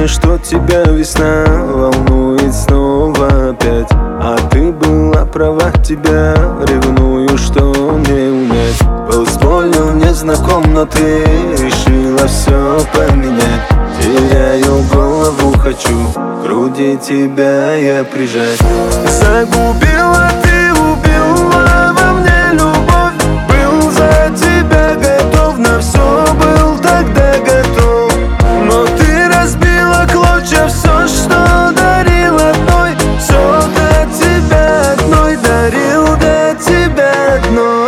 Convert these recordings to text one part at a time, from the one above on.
мне, что тебя весна волнует снова опять. А ты была права, тебя ревную, что мне унять. Был с болью незнаком, но ты решила все поменять. Теряю голову, хочу к груди тебя я прижать. Загубила ты, убила во мне любовь. Был за тебя готов, на все был тогда готов. Но ты разбила клочья все, что дарил одной. Все до тебя одной, дарил до тебя одной.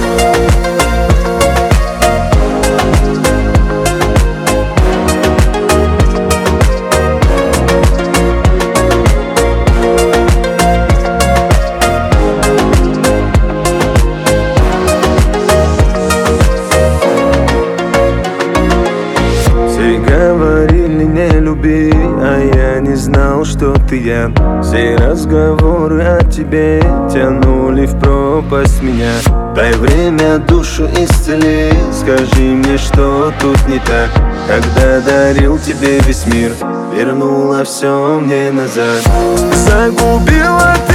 Говорили не люби, а я не знал, что ты я. Все разговоры о тебе тянули в пропасть меня. Дай время, душу исцели, скажи мне, что тут не так. Когда дарил тебе весь мир, вернула все мне назад. Загубила